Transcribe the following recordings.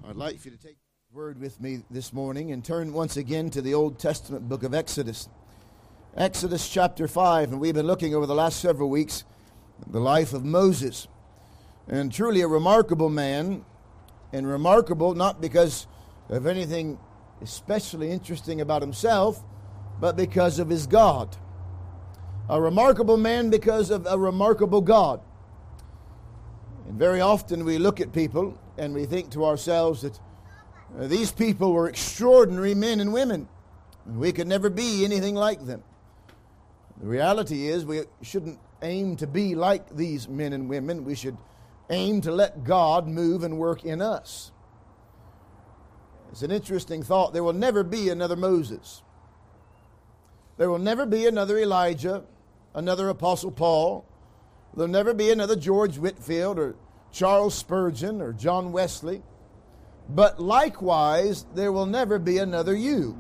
I'd like for you to take the word with me this morning and turn once again to the Old Testament book of Exodus. Exodus chapter 5, and we've been looking over the last several weeks at the life of Moses. And truly a remarkable man, and remarkable not because of anything especially interesting about himself, but because of his God. A remarkable man because of a remarkable God. And very often we look at people and we think to ourselves that these people were extraordinary men and women. And we could never be anything like them. The reality is we shouldn't aim to be like these men and women. We should aim to let God move and work in us. It's an interesting thought. There will never be another Moses. There will never be another Elijah, another Apostle Paul. There'll never be another George Whitefield or Charles Spurgeon or John Wesley. But likewise, there will never be another you.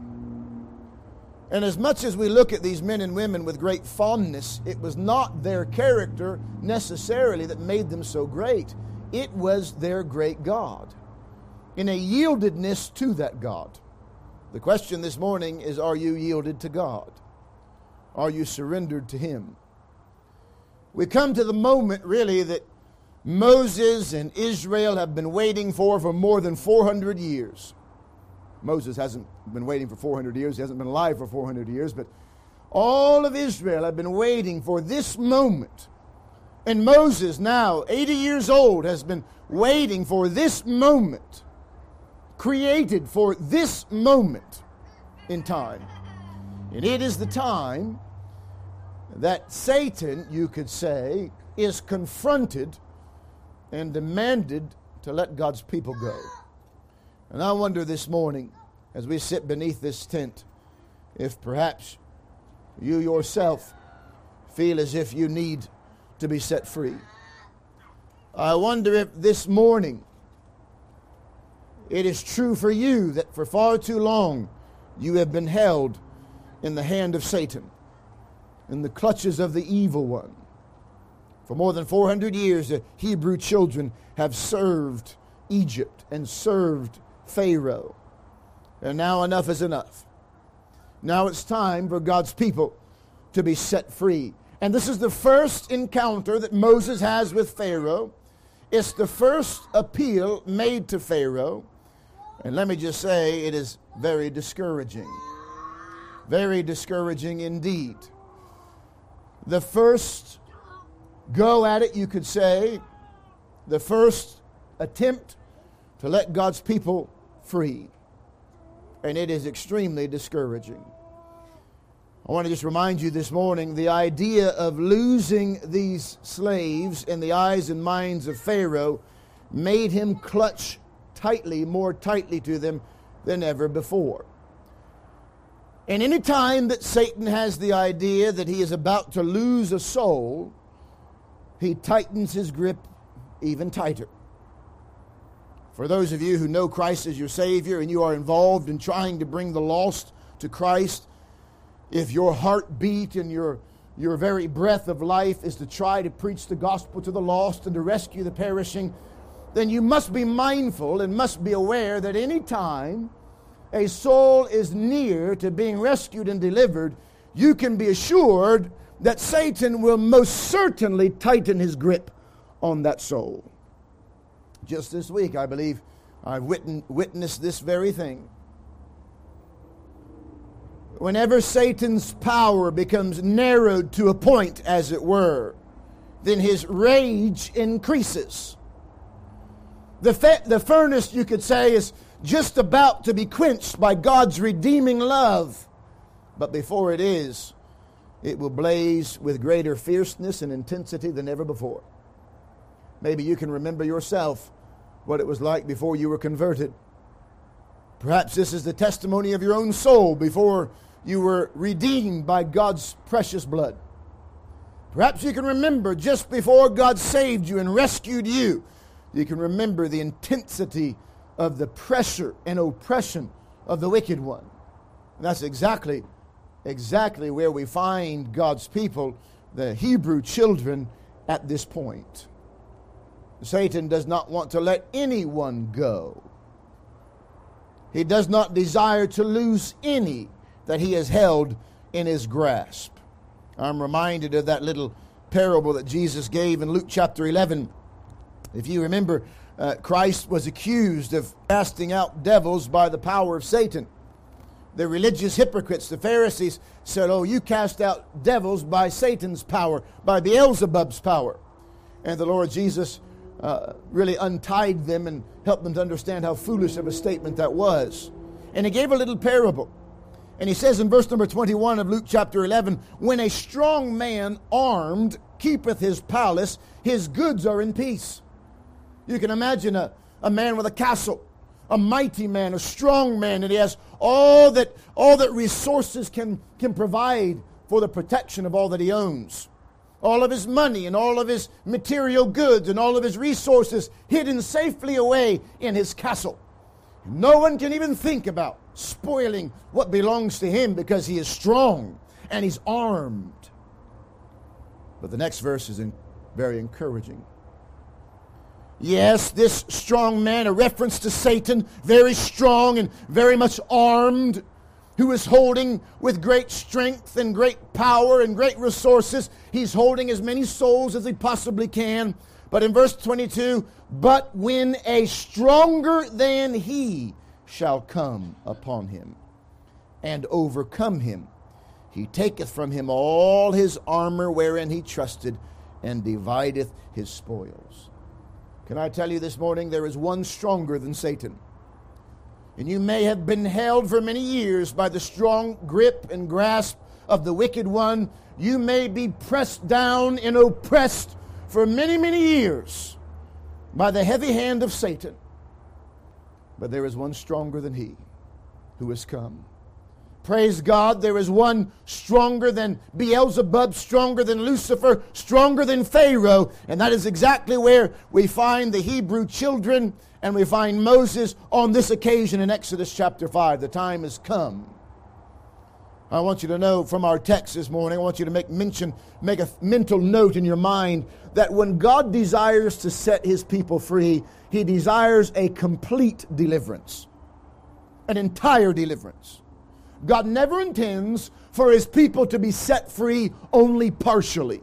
And as much as we look at these men and women with great fondness, it was not their character necessarily that made them so great. It was their great God, in a yieldedness to that God. The question this morning is, are you yielded to God? Are you surrendered to Him? We come to the moment, really, that Moses and Israel have been waiting for more than 400 years. Moses hasn't been waiting for 400 years. He hasn't been alive for 400 years. But all of Israel have been waiting for this moment. And Moses, now 80 years old, has been waiting for this moment. Created for this moment in time. And it is the time that Satan, you could say, is confronted and demanded to let God's people go. And I wonder this morning, as we sit beneath this tent, if perhaps you yourself feel as if you need to be set free. I wonder if this morning it is true for you that for far too long you have been held in the hand of Satan, in the clutches of the evil one. For more than 400 years, the Hebrew children have served Egypt and served Pharaoh. And now enough is enough. Now it's time for God's people to be set free. And this is the first encounter that Moses has with Pharaoh. It's the first appeal made to Pharaoh. And let me just say, it is very discouraging. Very discouraging indeed. The first go at it, you could say, the first attempt to let God's people free. And it is extremely discouraging. I want to just remind you this morning, the idea of losing these slaves in the eyes and minds of Pharaoh made him clutch tightly, more tightly to them than ever before. And any time that Satan has the idea that he is about to lose a soul, he tightens his grip even tighter. For those of you who know Christ as your Savior and you are involved in trying to bring the lost to Christ, if your heartbeat and your very breath of life is to try to preach the gospel to the lost and to rescue the perishing, then you must be mindful and must be aware that any time a soul is near to being rescued and delivered, you can be assured that Satan will most certainly tighten his grip on that soul. Just this week, I believe, I've witnessed this very thing. Whenever Satan's power becomes narrowed to a point, as it were, then his rage increases. The furnace, you could say, is just about to be quenched by God's redeeming love. But before it is, it will blaze with greater fierceness and intensity than ever before. Maybe you can remember yourself what it was like before you were converted. Perhaps this is the testimony of your own soul before you were redeemed by God's precious blood. Perhaps you can remember just before God saved you and rescued you. You can remember the intensity of the pressure and oppression of the wicked one. And that's exactly where we find God's people, the Hebrew children, at this point. Satan does not want to let anyone go. He does not desire to lose any that he has held in his grasp. I'm reminded of that little parable that Jesus gave in Luke chapter 11. If you remember, Christ was accused of casting out devils by the power of Satan. The religious hypocrites, the Pharisees, said, "Oh, you cast out devils by Satan's power, by Beelzebub's power." And the Lord Jesus really untied them and helped them to understand how foolish of a statement that was. And he gave a little parable. And he says in verse number 21 of Luke chapter 11, "When a strong man armed keepeth his palace, his goods are in peace." You can imagine a man with a castle, a mighty man, a strong man, and he has all that resources can provide for the protection of all that he owns. All of his money and all of his material goods and all of his resources hidden safely away in his castle. No one can even think about spoiling what belongs to him because he is strong and he's armed. But the next verse is very encouraging. Yes, this strong man, a reference to Satan, very strong and very much armed, who is holding with great strength and great power and great resources. He's holding as many souls as he possibly can. But in verse 22, "But when a stronger than he shall come upon him, and overcome him, he taketh from him all his armor wherein he trusted, and divideth his spoils." Can I tell you this morning, there is one stronger than Satan. And you may have been held for many years by the strong grip and grasp of the wicked one. You may be pressed down and oppressed for many, many years by the heavy hand of Satan. But there is one stronger than he who has come. Praise God, there is one stronger than Beelzebub, stronger than Lucifer, stronger than Pharaoh. And that is exactly where we find the Hebrew children and we find Moses on this occasion in Exodus chapter 5. The time has come. I want you to know from our text this morning, I want you to make a mental note in your mind that when God desires to set his people free, he desires a complete deliverance, an entire deliverance. God never intends for his people to be set free only partially.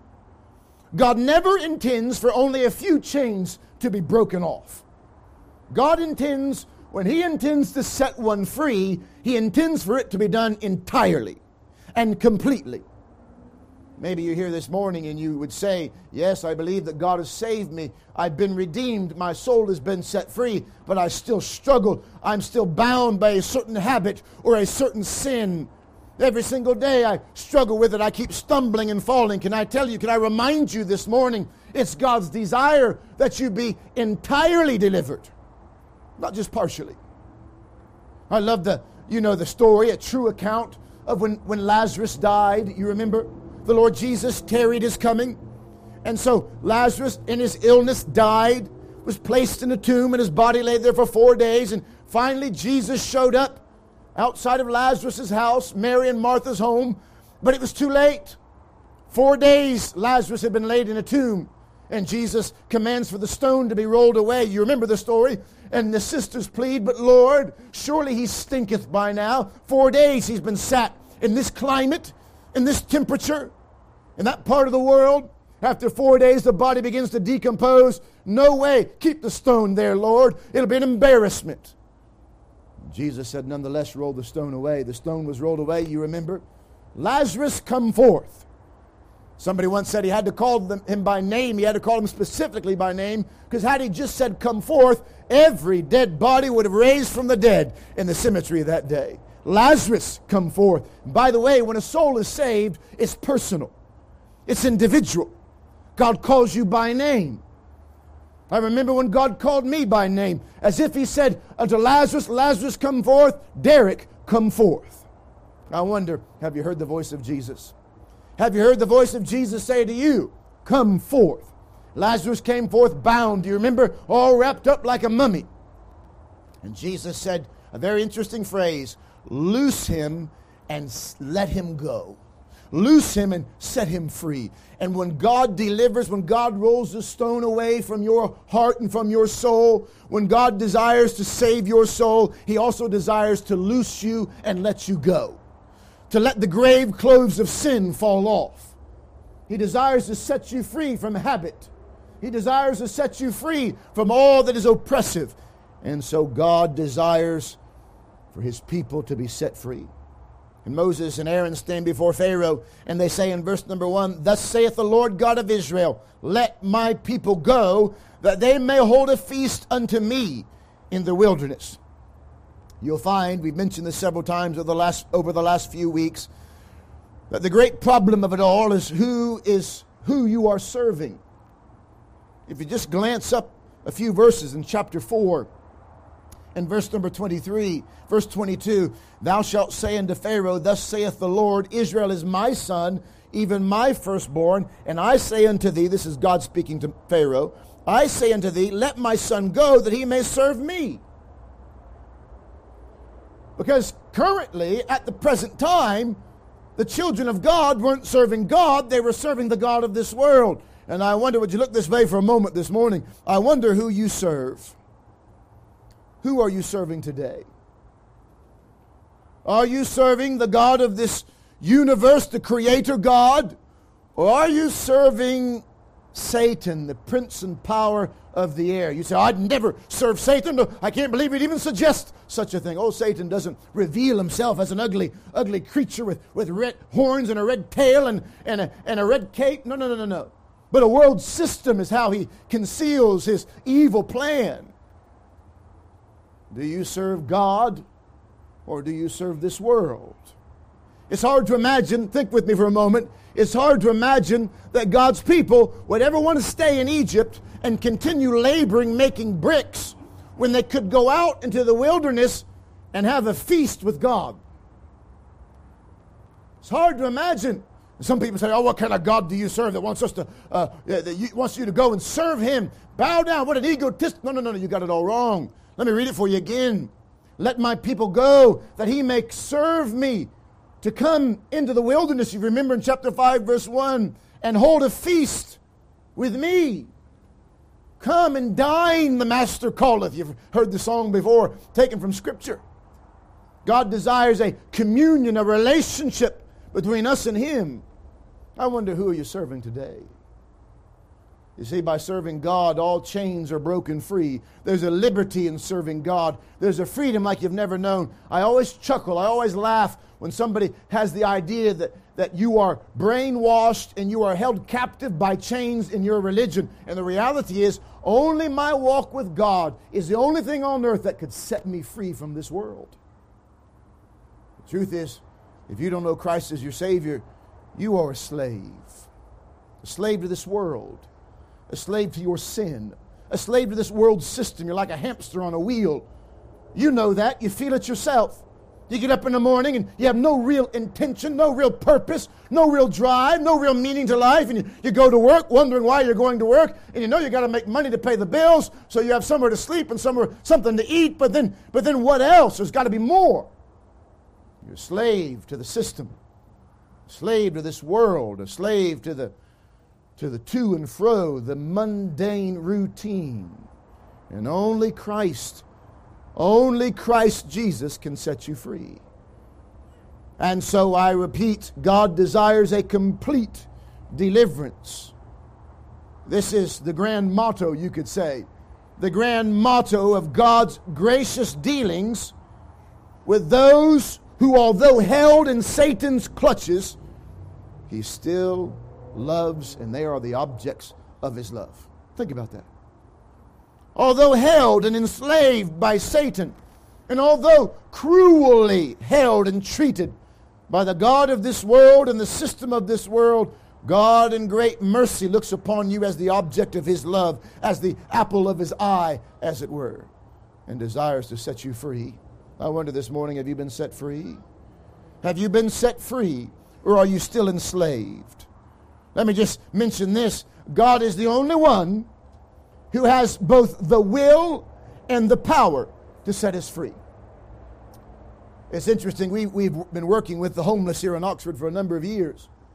God never intends for only a few chains to be broken off. God intends, when he intends to set one free, he intends for it to be done entirely and completely. Maybe you're here this morning and you would say, "Yes, I believe that God has saved me. I've been redeemed. My soul has been set free, but I still struggle. I'm still bound by a certain habit or a certain sin. Every single day I struggle with it. I keep stumbling and falling." Can I tell you, can I remind you this morning, it's God's desire that you be entirely delivered, not just partially. I love the story, a true account of when Lazarus died. You remember? The Lord Jesus tarried his coming. And so Lazarus in his illness died, was placed in a tomb, and his body lay there for 4 days. And finally Jesus showed up outside of Lazarus' house, Mary and Martha's home. But it was too late. 4 days Lazarus had been laid in a tomb. And Jesus commands for the stone to be rolled away. You remember the story? And the sisters plead, "But Lord, surely he stinketh by now. 4 days he's been sat in this climate, in this temperature, in that part of the world. After 4 days the body begins to decompose. No way. Keep the stone there, Lord. It'll be an embarrassment." Jesus said, "Nonetheless, roll the stone away." The stone was rolled away, you remember? "Lazarus, come forth." Somebody once said he had to call him by name. He had to call him specifically by name, because had he just said, "Come forth," every dead body would have raised from the dead in the cemetery that day. "Lazarus, come forth." By the way, when a soul is saved, it's personal. It's individual. God calls you by name. I remember when God called me by name, as if he said unto Lazarus, "Lazarus, come forth." "Derek, come forth." I wonder, have you heard the voice of Jesus? Have you heard the voice of Jesus say to you, "Come forth"? Lazarus came forth bound, do you remember? All wrapped up like a mummy. And Jesus said a very interesting phrase, "Loose him and let him go." loose him and set him free. And when God delivers, when God rolls the stone away from your heart and from your soul, when God desires to save your soul, he also desires to loose you and let you go, to let the grave clothes of sin fall off. He desires to set you free from habit. He desires to set you free from all that is oppressive. And so God desires for his people to be set free. And Moses and Aaron stand before Pharaoh, and they say in verse number 1, "Thus saith the Lord God of Israel, let my people go, that they may hold a feast unto me in the wilderness." You'll find, we've mentioned this several times over the last few weeks, that the great problem of it all is who you are serving. If you just glance up a few verses in chapter 4, in verse number 23, verse 22, "Thou shalt say unto Pharaoh, Thus saith the Lord, Israel is my son, even my firstborn. And I say unto thee," this is God speaking to Pharaoh, "I say unto thee, let my son go, that he may serve me." Because currently, at the present time, the children of God weren't serving God, they were serving the god of this world. And I wonder, would you look this way for a moment this morning? I wonder who you serve. Who are you serving today? Are you serving the God of this universe, the creator God? Or are you serving Satan, the prince and power of the air? You say, "I'd never serve Satan. No, I can't believe he'd even suggest such a thing." Oh, Satan doesn't reveal himself as an ugly creature with red horns and a red tail and a red cape. No. But a world system is how he conceals his evil plan. Do you serve God, or do you serve this world? It's hard to imagine, think with me for a moment, it's hard to imagine that God's people would ever want to stay in Egypt and continue laboring making bricks when they could go out into the wilderness and have a feast with God. It's hard to imagine. Some people say, "Oh, what kind of God do you serve that wants wants you to go and serve him? Bow down. What an egotist." No, you got it all wrong. Let me read it for you again. "Let my people go, that he may serve me." To come into the wilderness, you remember in chapter 5, verse 1, "and hold a feast with me." Come and dine, the master calleth. You've heard the song before, taken from Scripture. God desires a communion, a relationship between us and him. I wonder, who are you serving today? You see, by serving God, all chains are broken free. There's a liberty in serving God. There's a freedom like you've never known. I always chuckle, I always laugh when somebody has the idea that you are brainwashed and you are held captive by chains in your religion. And the reality is, only my walk with God is the only thing on earth that could set me free from this world. The truth is, if you don't know Christ as your Savior, you are a slave to this world. A slave to your sin, a slave to this world system. You're like a hamster on a wheel. You know that. You feel it yourself. You get up in the morning and you have no real intention, no real purpose, no real drive, no real meaning to life. And you go to work wondering why you're going to work. And you know you got to make money to pay the bills, so you have somewhere to sleep and something to eat. But then what else? There's got to be more. You're a slave to the system, a slave to this world, a slave to the to and fro, the mundane routine. And only Christ Jesus can set you free. And so I repeat, God desires a complete deliverance. This is the grand motto, you could say. The grand motto of God's gracious dealings with those who, although held in Satan's clutches, he still loves, and they are the objects of his love. Think about that. Although held and enslaved by Satan, and although cruelly held and treated by the God of this world and the system of this world, God in great mercy looks upon you as the object of his love, as the apple of his eye, as it were, and desires to set you free. I wonder this morning, have you been set free? Have you been set free, or are you still enslaved? Let me just mention this. God is the only one who has both the will and the power to set us free. It's interesting. We've been working with the homeless here in Oxford for a number of years.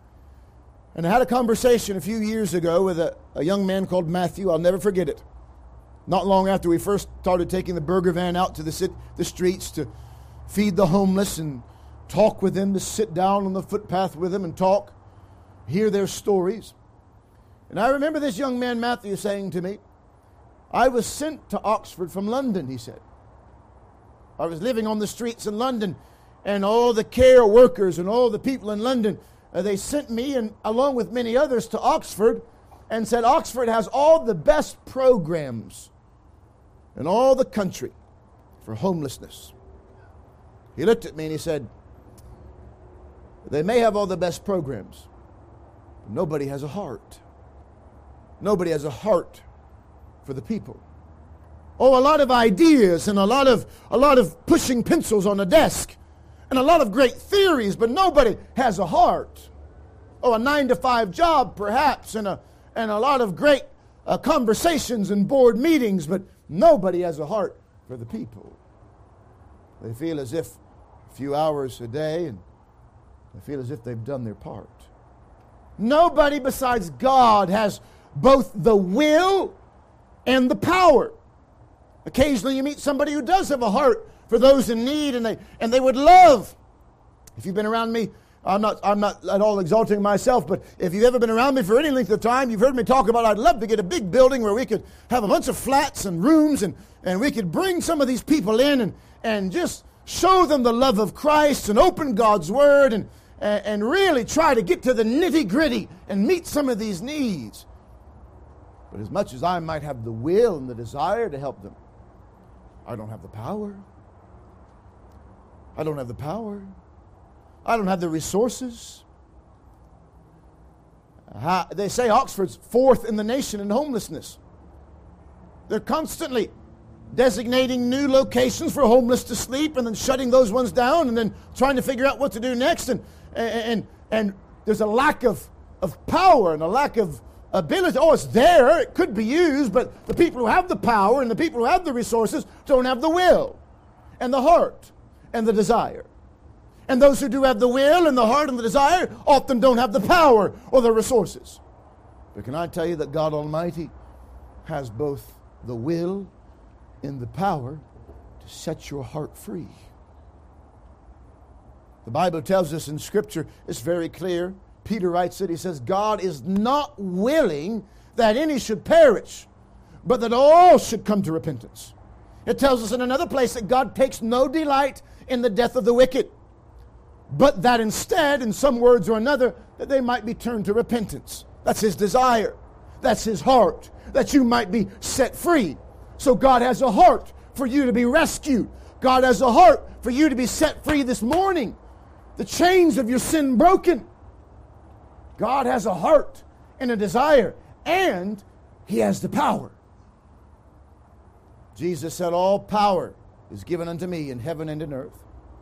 And I had a conversation a few years ago with a young man called Matthew. I'll never forget it. Not long after we first started taking the burger van out to the streets to feed the homeless and talk with them, to sit down on the footpath with them and talk, hear their stories. And I remember this young man, Matthew, saying to me, I was sent to Oxford from London, he said. I was living on the streets in London, and all the care workers and all the people in London, they sent me, and along with many others, to Oxford, and said Oxford has all the best programs in all the country for homelessness. He looked at me and he said, they may have all the best programs, but nobody has a heart. Nobody has a heart for the people. Oh, a lot of ideas and a lot of pushing pencils on a desk and a lot of great theories, but nobody has a heart. Oh, a 9-to-5 job perhaps and a lot of great conversations and board meetings, but nobody has a heart for the people. They feel as if a few hours a day, and they feel as if they've done their part. Nobody besides God has both the will and the power. Occasionally you meet somebody who does have a heart for those in need, and they would love. If you've been around me, I'm not at all exalting myself, but if you've ever been around me for any length of time, you've heard me talk about I'd love to get a big building where we could have a bunch of flats and rooms, and we could bring some of these people in and just show them the love of Christ and open God's Word and really try to get to the nitty-gritty and meet some of these needs. But as much as I might have the will and the desire to help them, I don't have the power. I don't have the power. I don't have the resources. They say Oxford's fourth in the nation in homelessness. They're constantly designating new locations for homeless to sleep and then shutting those ones down and then trying to figure out what to do next. And there's a lack of power and a lack of ability. Oh, it's there. It could be used, but the people who have the power and the people who have the resources don't have the will and the heart and the desire. And those who do have the will and the heart and the desire often don't have the power or the resources. But can I tell you that God Almighty has both the will and the power to set your heart free? The Bible tells us in Scripture, it's very clear. Peter writes it, he says, God is not willing that any should perish, but that all should come to repentance. It tells us in another place that God takes no delight in the death of the wicked, but that instead, in some words or another, that they might be turned to repentance. That's His desire. That's His heart, that you might be set free. So God has a heart for you to be rescued. God has a heart for you to be set free this morning. The chains of your sin broken. God has a heart and a desire, and He has the power. Jesus said, all power is given unto me in heaven and in earth.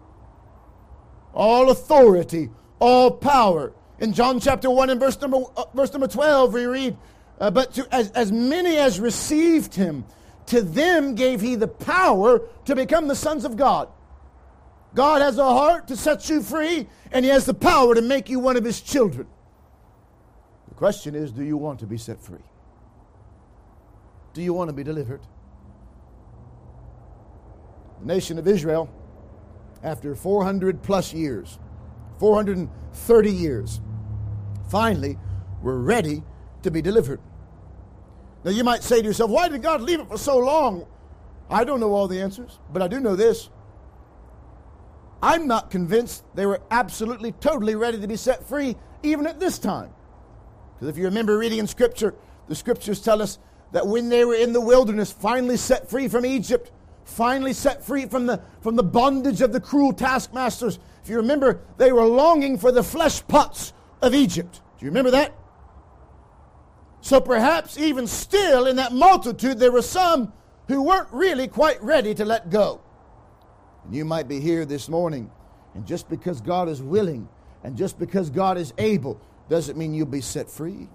All authority, all power. In John chapter 1 and verse number 12, we read, but as many as received Him, to them gave He the power to become the sons of God. God has a heart to set you free, and He has the power to make you one of His children. The question is, do you want to be set free? Do you want to be delivered? The nation of Israel, after 400 plus years, 430 years, finally were ready to be delivered. Now you might say to yourself, why did God leave it for so long? I don't know all the answers, but I do know this. I'm not convinced they were absolutely, totally ready to be set free even at this time. Because if you remember reading in Scripture, the Scriptures tell us that when they were in the wilderness, finally set free from Egypt, finally set free from the bondage of the cruel taskmasters. If you remember, they were longing for the flesh pots of Egypt. Do you remember that? So perhaps even still in that multitude, there were some who weren't really quite ready to let go. And you might be here this morning, and just because God is willing, and just because God is able, doesn't mean you'll be set free.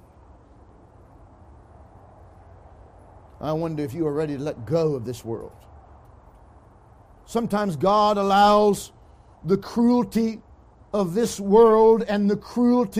I wonder if you are ready to let go of this world. Sometimes God allows the cruelty of this world and the cruelty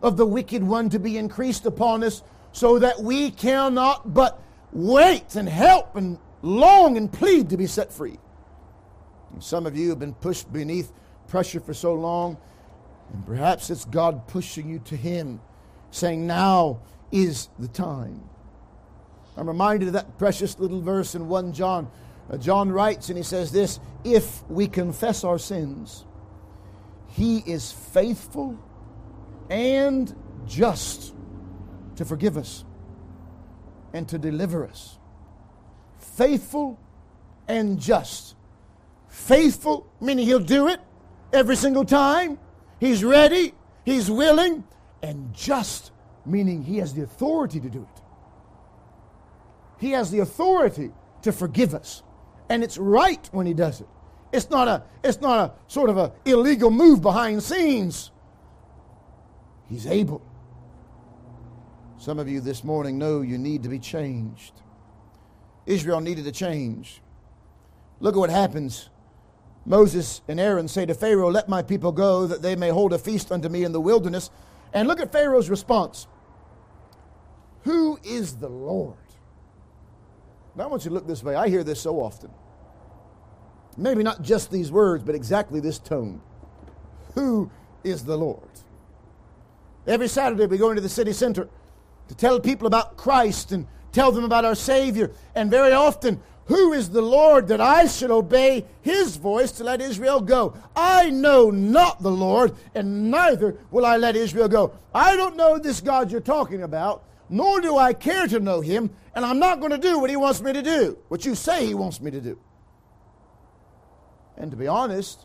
of the wicked one to be increased upon us, so that we cannot but wait and help and long and plead to be set free. And some of you have been pushed beneath pressure for so long, and perhaps it's God pushing you to Him, saying, now is the time. I'm reminded of that precious little verse in 1 John. John writes and he says this, if we confess our sins, He is faithful and just to forgive us and to deliver us. Faithful and just. Faithful, meaning He'll do it every single time. He's ready, He's willing, and just, meaning He has the authority to do it. He has the authority to forgive us. And it's right when He does it. It's not a sort of a illegal move behind the scenes. He's able. Some of you this morning know you need to be changed. Israel needed to change. Look at what happens. Moses and Aaron say to Pharaoh, let my people go, that they may hold a feast unto me in the wilderness. And look at Pharaoh's response. Who is the Lord? Now I want you to look this way. I hear this so often. Maybe not just these words, but exactly this tone. Who is the Lord? Every Saturday we go into the city center to tell people about Christ and tell them about our Savior. And very often, who is the Lord that I should obey His voice to let Israel go? I know not the Lord, and neither will I let Israel go. I don't know this God you're talking about, nor do I care to know Him, and I'm not going to do what He wants me to do, what you say He wants me to do. And to be honest,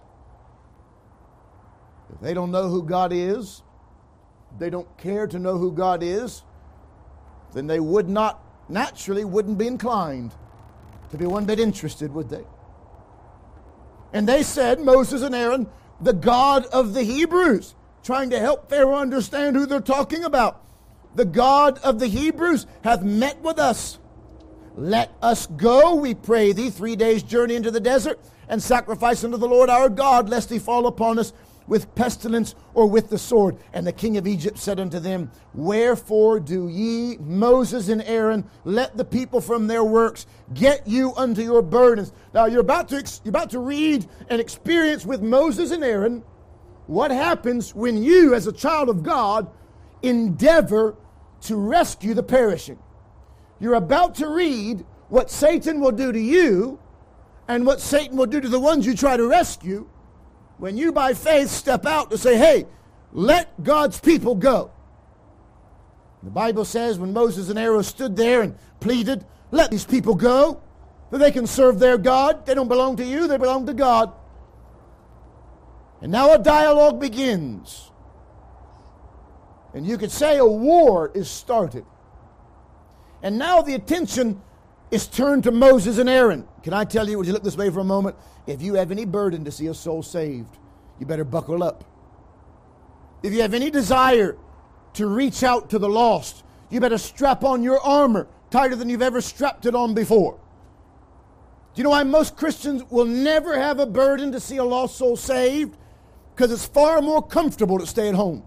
if they don't know who God is, they don't care to know who God is, then they wouldn't be inclined to be one bit interested, would they? And they said, Moses and Aaron, the God of the Hebrews, trying to help Pharaoh understand who they're talking about. The God of the Hebrews hath met with us. Let us go, we pray thee, 3 days' journey into the desert, and sacrifice unto the Lord our God, lest He fall upon us with pestilence or with the sword. And the king of Egypt said unto them, wherefore do ye, Moses and Aaron, let the people from their works get you unto your burdens. Now you're about to read and experience with Moses and Aaron what happens when you, as a child of God, endeavor to rescue the perishing. You're about to read what Satan will do to you and what Satan will do to the ones you try to rescue when you by faith step out to say, hey, let God's people go. The Bible says when Moses and Aaron stood there and pleaded, let these people go, that they can serve their God. They don't belong to you, they belong to God. And now a dialogue begins. And you could say a war is started. And now the attention is turned to Moses and Aaron. Can I tell you, would you look this way for a moment? If you have any burden to see a soul saved, you better buckle up. If you have any desire to reach out to the lost, you better strap on your armor tighter than you've ever strapped it on before. Do you know why most Christians will never have a burden to see a lost soul saved? Because it's far more comfortable to stay at home.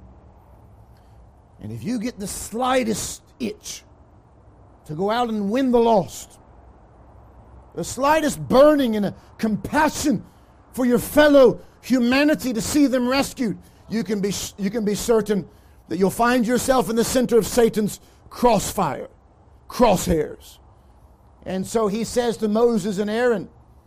And if you get the slightest itch to go out and win the lost, the slightest burning and a compassion for your fellow humanity to see them rescued, you can be certain that you'll find yourself in the center of Satan's crosshairs. And so he says to Moses and Aaron,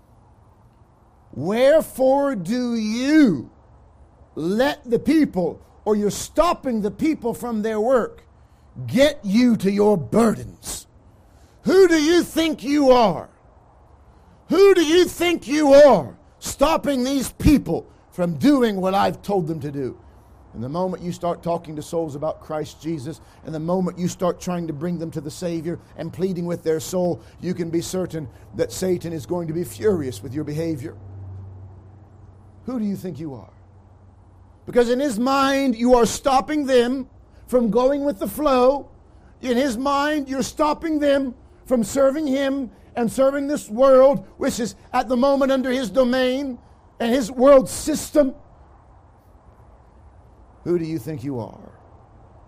wherefore do you let the people, or you're stopping the people from their work, get you to your burdens? Who do you think you are? Who do you think you are stopping these people from doing what I've told them to do? And the moment you start talking to souls about Christ Jesus, and the moment you start trying to bring them to the Savior and pleading with their soul, you can be certain that Satan is going to be furious with your behavior. Who do you think you are? Because in his mind, you are stopping them from going with the flow. In his mind, you're stopping them from serving him and serving this world, which is at the moment under his domain and his world system. Who do you think you are?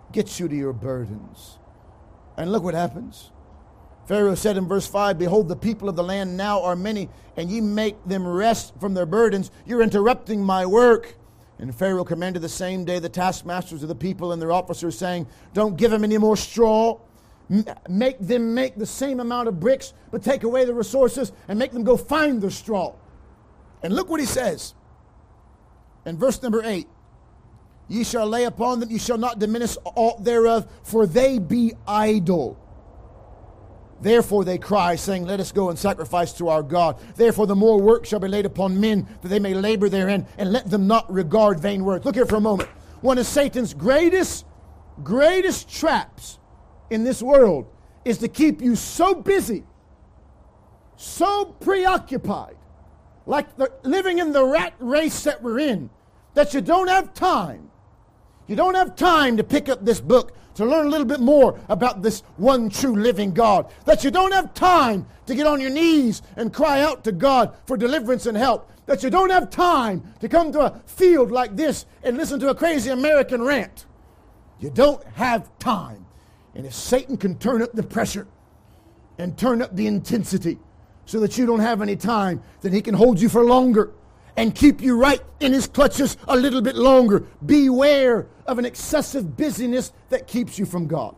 Get you to your burdens. And look what happens. Pharaoh said in verse 5, behold, the people of the land now are many, and ye make them rest from their burdens. You're interrupting my work. And Pharaoh commanded the same day the taskmasters of the people and their officers, saying, don't give them any more straw. Make them make the same amount of bricks, but take away the resources and make them go find the straw. And look what he says in verse number 8. Ye shall lay upon them, ye shall not diminish aught thereof, for they be idle. Therefore they cry, saying, let us go and sacrifice to our God. Therefore the more work shall be laid upon men, that they may labor therein, and let them not regard vain words. Look here for a moment. One of Satan's greatest traps in this world is to keep you so busy, so preoccupied, like living in the rat race that we're in, that you don't have time. You don't have time to pick up this book to learn a little bit more about this one true living God. That you don't have time to get on your knees and cry out to God for deliverance and help. That you don't have time to come to a field like this and listen to a crazy American rant. You don't have time. And if Satan can turn up the pressure and turn up the intensity so that you don't have any time, then he can hold you for longer and keep you right in his clutches a little bit longer. Beware of an excessive busyness that keeps you from God.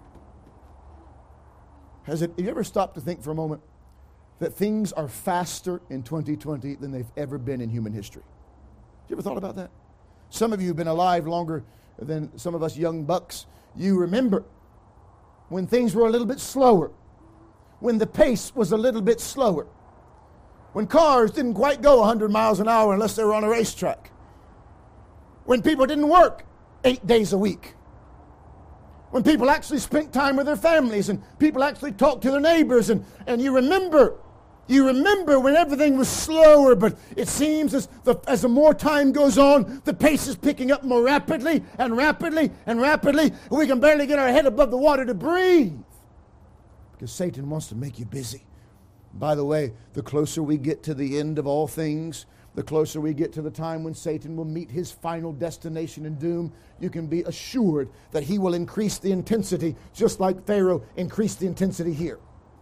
Have you ever stopped to think for a moment that things are faster in 2020 than they've ever been in human history? You ever thought about that? Some of you have been alive longer than some of us young bucks. You remember when things were a little bit slower, when the pace was a little bit slower, when cars didn't quite go 100 miles an hour unless they were on a racetrack, when people didn't work 8 days a week, when people actually spent time with their families and people actually talked to their neighbors, and you remember when everything was slower, but it seems as the more time goes on, the pace is picking up more rapidly and rapidly and rapidly, and we can barely get our head above the water to breathe because Satan wants to make you busy. By the way, the closer we get to the end of all things, the closer we get to the time when Satan will meet his final destination and doom, you can be assured that he will increase the intensity just like Pharaoh increased the intensity here.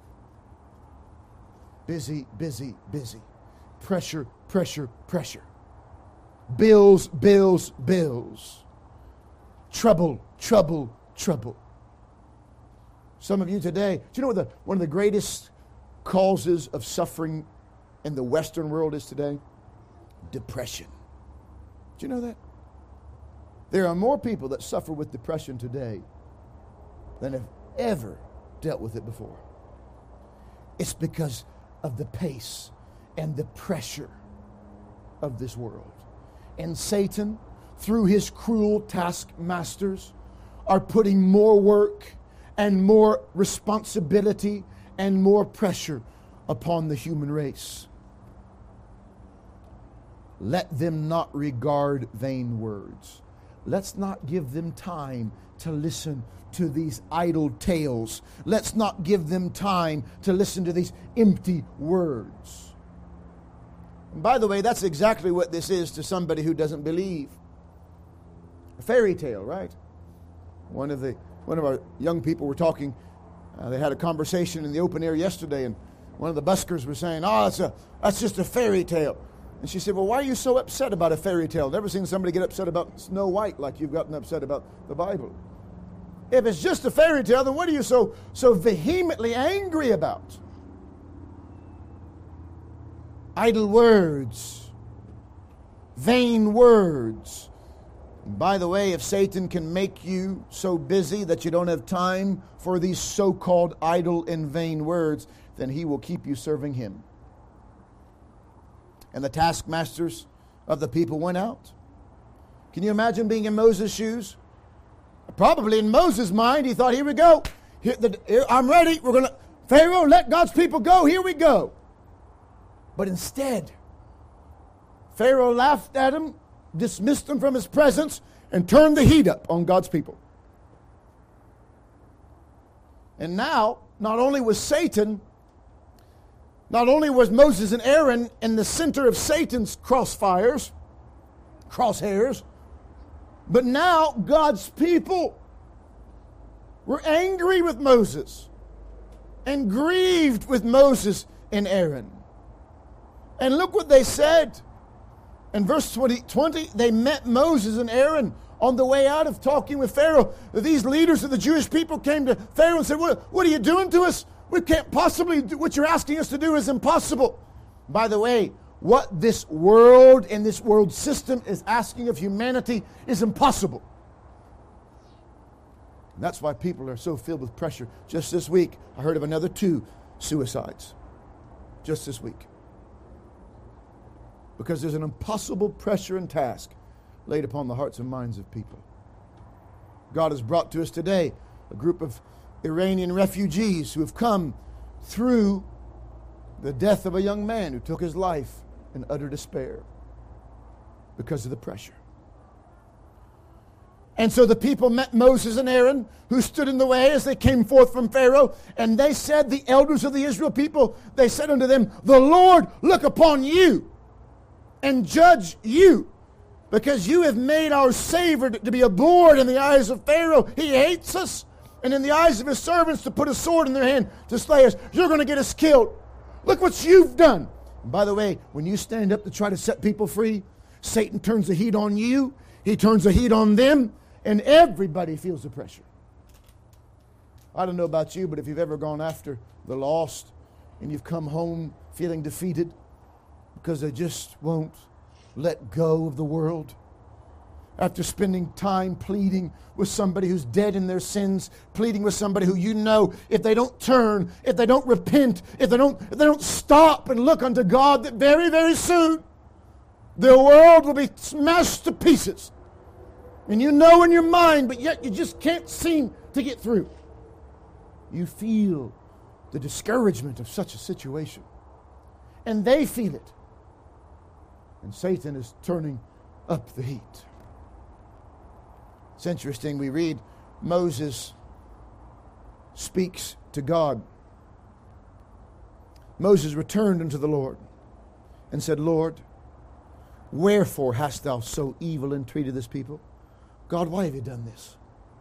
Busy, busy, busy. Pressure, pressure, pressure. Bills, bills, bills. Trouble, trouble, trouble. Some of you today, do you know what one of the greatest causes of suffering in the Western world is today? Depression. Do you know that? There are more people that suffer with depression today than have ever dealt with it before. It's because of the pace and the pressure of this world. And Satan, through his cruel taskmasters, are putting more work and more responsibility and more pressure upon the human race. Let them not regard vain words. Let's not give them time to listen to these idle tales. Let's not give them time to listen to these empty words. And by the way, that's exactly what this is to somebody who doesn't believe. A fairy tale, right? One of our young people were talking. They had a conversation in the open air yesterday, and one of the buskers was saying, that's just a fairy tale. And she said, well, why are you so upset about a fairy tale? Never seen somebody get upset about Snow White like you've gotten upset about the Bible. If it's just a fairy tale, then what are you so vehemently angry about? Idle words, vain words. And by the way, if Satan can make you so busy that you don't have time for these so-called idle and vain words, then he will keep you serving him. And the taskmasters of the people went out. Can you imagine being in Moses' shoes? Probably in Moses' mind, he thought, here we go. Here, I'm ready. Pharaoh, let God's people go. Here we go. But instead, Pharaoh laughed at him, dismissed him from his presence, and turned the heat up on God's people. And now, not only was Moses and Aaron in the center of Satan's crosshairs, but now God's people were angry with Moses and grieved with Moses and Aaron. And look what they said. In verse 20, they met Moses and Aaron on the way out of talking with Pharaoh. These leaders of the Jewish people came to Pharaoh and said, what are you doing to us? We can't possibly do what you're asking us to do is impossible. By the way, what this world and this world system is asking of humanity is impossible. And that's why people are so filled with pressure. Just this week, I heard of another 2 suicides. Just this week. Because there's an impossible pressure and task laid upon the hearts and minds of people. God has brought to us today a group of Iranian refugees who have come through the death of a young man who took his life in utter despair because of the pressure. And so the people met Moses and Aaron, who stood in the way as they came forth from Pharaoh. And they said, the elders of the Israel people, they said unto them, the Lord look upon you and judge you, because you have made our Savior to be abhorred in the eyes of Pharaoh. He hates us. And in the eyes of his servants to put a sword in their hand to slay us. You're going to get us killed. Look what you've done. And by the way, when you stand up to try to set people free, Satan turns the heat on you. He turns the heat on them. And everybody feels the pressure. I don't know about you, but if you've ever gone after the lost and you've come home feeling defeated because they just won't let go of the world, after spending time pleading with somebody who's dead in their sins, pleading with somebody who you know, if they don't turn, if they don't repent, if they don't stop and look unto God, that very, very soon the world will be smashed to pieces. And you know in your mind, but yet you just can't seem to get through. You feel the discouragement of such a situation. And they feel it. And Satan is turning up the heat. It's interesting, we read Moses speaks to God. Moses returned unto the Lord and said, Lord, wherefore hast thou so evil entreated this people? God, why have you done this?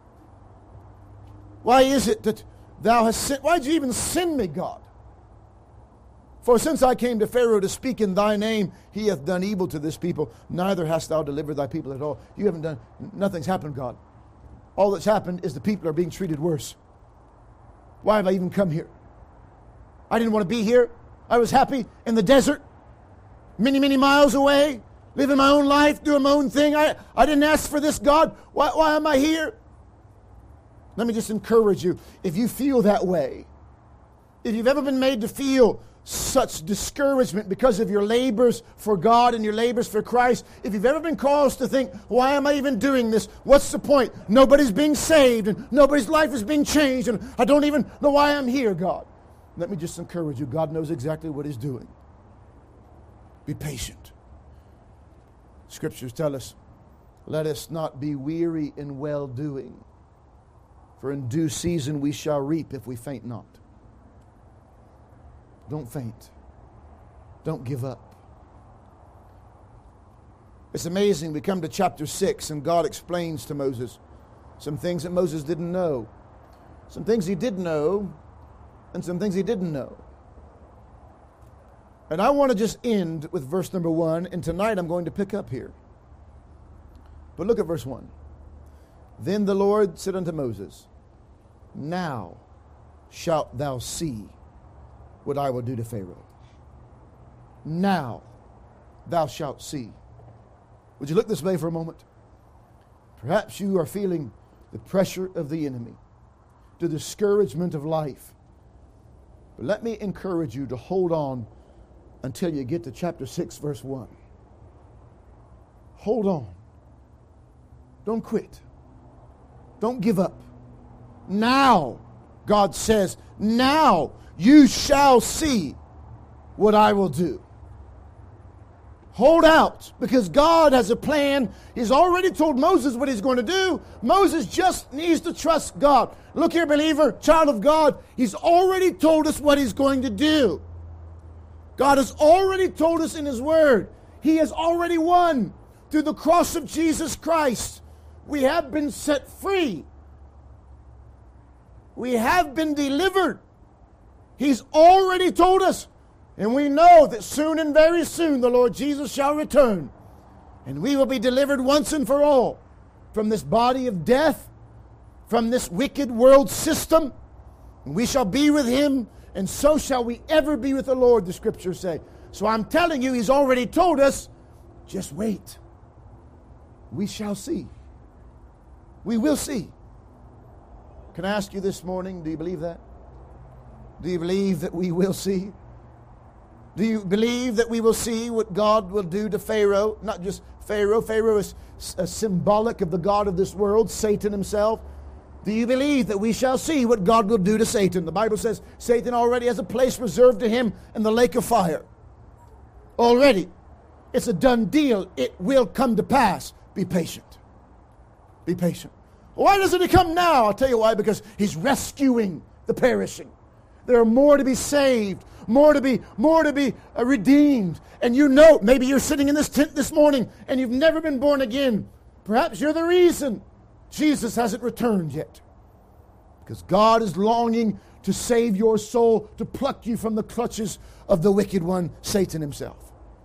Why is it that thou hast sinned? Why did you even send me, God? For since I came to Pharaoh to speak in thy name, he hath done evil to this people. Neither hast thou delivered thy people at all. You haven't done, nothing's happened, God. All that's happened is the people are being treated worse. Why have I even come here? I didn't want to be here. I was happy in the desert, many, many miles away, living my own life, doing my own thing. I didn't ask for this, God. Why am I here? Let me just encourage you. If you feel that way, if you've ever been made to feel such discouragement because of your labors for God and your labors for Christ, if you've ever been caused to think, why am I even doing this? What's the point? Nobody's being saved and nobody's life is being changed and I don't even know why I'm here, God. Let me just encourage you. God knows exactly what he's doing. Be patient. Scriptures tell us, let us not be weary in well-doing, for in due season we shall reap if we faint not. Don't faint. Don't give up. It's amazing. We come to chapter 6 and God explains to Moses some things that Moses didn't know. Some things he did know and some things he didn't know. And I want to just end with verse number 1, and tonight I'm going to pick up here. But look at verse 1. Then the Lord said unto Moses, now shalt thou see what I will do to Pharaoh. Now thou shalt see. Would you look this way for a moment? Perhaps you are feeling the pressure of the enemy, the discouragement of life. But let me encourage you to hold on until you get to chapter 6, verse 1. Hold on. Don't quit. Don't give up. Now, God says, now you shall see what I will do. Hold out, because God has a plan. He's already told Moses what he's going to do. Moses just needs to trust God. Look here, believer, child of God. He's already told us what he's going to do. God has already told us in his word. He has already won through the cross of Jesus Christ. We have been set free. We have been delivered. He's already told us. And we know that soon and very soon the Lord Jesus shall return. And we will be delivered once and for all from this body of death, from this wicked world system. And we shall be with Him, and so shall we ever be with the Lord, the Scriptures say. So I'm telling you, He's already told us, just wait. We shall see. We will see. Can I ask you this morning, do you believe that? Do you believe that we will see? Do you believe that we will see what God will do to Pharaoh? Not just Pharaoh. Pharaoh is symbolic of the god of this world, Satan himself. Do you believe that we shall see what God will do to Satan? The Bible says Satan already has a place reserved to him in the lake of fire. Already. It's a done deal. It will come to pass. Be patient. Be patient. Why doesn't He come now? I'll tell you why. Because He's rescuing the perishing. There are more to be saved, more to be redeemed. And you know, maybe you're sitting in this tent this morning and you've never been born again. Perhaps you're the reason Jesus hasn't returned yet. Because God is longing to save your soul, to pluck you from the clutches of the wicked one, Satan himself.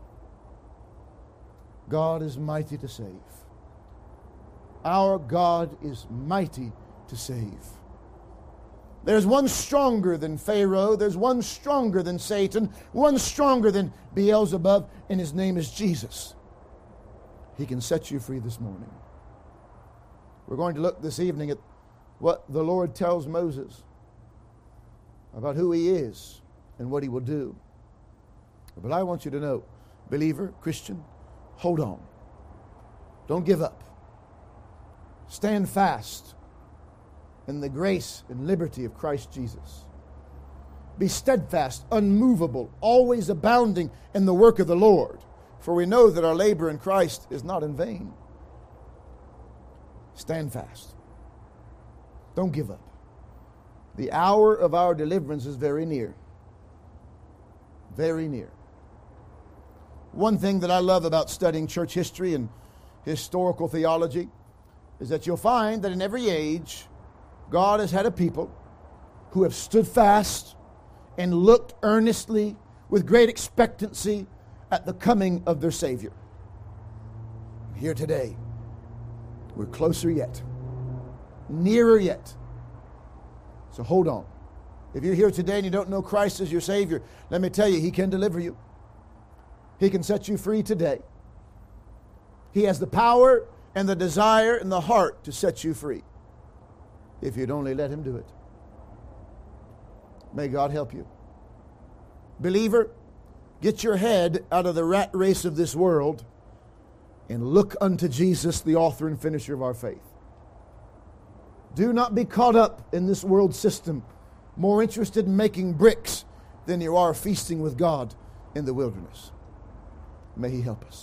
God is mighty to save. Our God is mighty to save. There's one stronger than Pharaoh. There's one stronger than Satan. One stronger than Beelzebub, and His name is Jesus. He can set you free this morning. We're going to look this evening at what the Lord tells Moses about who He is and what He will do. But I want you to know, believer, Christian, hold on. Don't give up. Stand fast in the grace and liberty of Christ Jesus. Be steadfast, unmovable, always abounding in the work of the Lord, for we know that our labor in Christ is not in vain. Stand fast. Don't give up. The hour of our deliverance is very near. Very near. One thing that I love about studying church history and historical theology is that you'll find that in every age, God has had a people who have stood fast and looked earnestly with great expectancy at the coming of their Savior. Here today, we're closer yet, nearer yet. So hold on. If you're here today and you don't know Christ as your Savior, let me tell you, He can deliver you. He can set you free today. He has the power and the desire and the heart to set you free, if you'd only let Him do it. May God help you. Believer, get your head out of the rat race of this world and look unto Jesus, the author and finisher of our faith. Do not be caught up in this world system, more interested in making bricks than you are feasting with God in the wilderness. May He help us.